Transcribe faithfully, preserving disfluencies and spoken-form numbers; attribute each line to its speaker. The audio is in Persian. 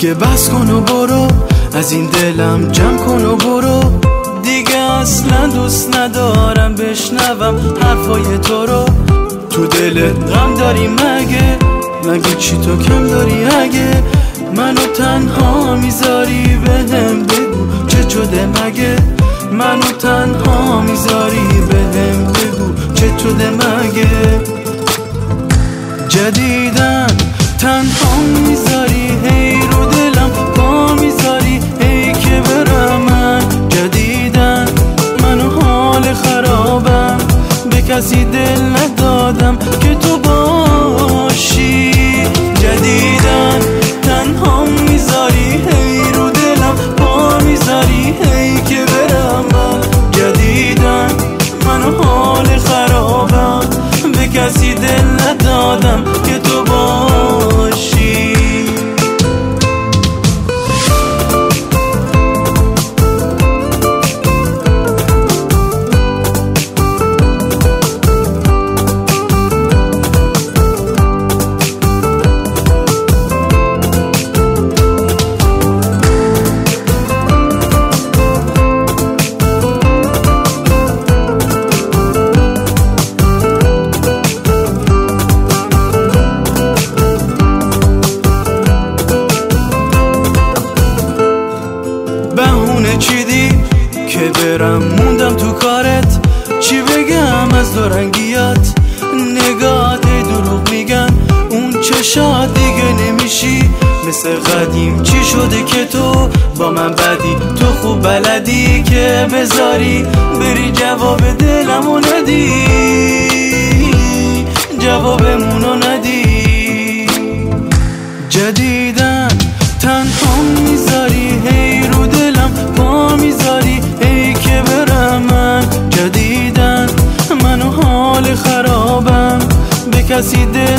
Speaker 1: دیگه بس کن و برو، از این دلم جمع کن و برو. دیگه اصلا دوست ندارم بشنوم حرفای تو رو. تو دلت غم داری مگه؟ مگه چی تو کم داری اگه منو تنها میذاری؟ بهم بگو چه شده مگه؟ منو تنها میذاری بهم بگو چه شده مگه؟ جدیدن تنها میذاری، هی رو دلم پا میذاری، هی که برم من. جدیدن منو حال خرابم، به کسی دل ندادم که تو باشی. جدیدن تنها میذاری، هی رو دلم پا میذاری، هی که برم من. جدیدن منو حال خرابم، به کسی دل ندادم که تو باشی. چیدی که برم موندم تو کارت، چی بگم از دورنگیات؟ نگاهت دروغ میگن، اون چشات دیگه نمیشی مثل قدیم. چی شده که تو با من بدی؟ تو خوب بلدی که بذاری بری جواب دلمو ندی، جوابمونو ندی. جدیدن تنها میذاری، هی رو دلم پا میذاری، هی که برم من. جدیدن منو حال خرابم، به کسی دل